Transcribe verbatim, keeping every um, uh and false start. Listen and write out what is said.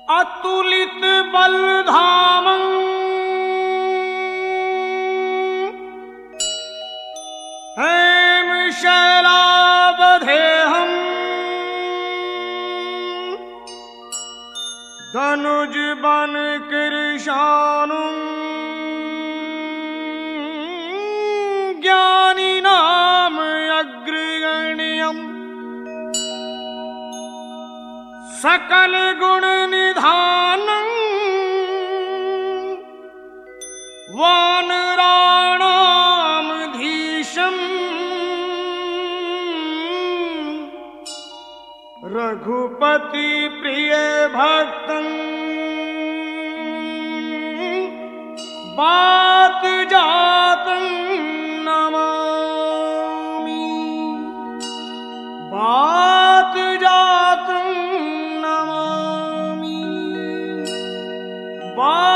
अतुलित बलधामं हेमशैलावधेहं धनुज बन कृशानुं ज्ञानिनाम अग्रगण्यम् सकल गुण निधानं वानराणामधीशम् रघुपति प्रिय भक्तं बात जातं नमामि बात जातं नमामि।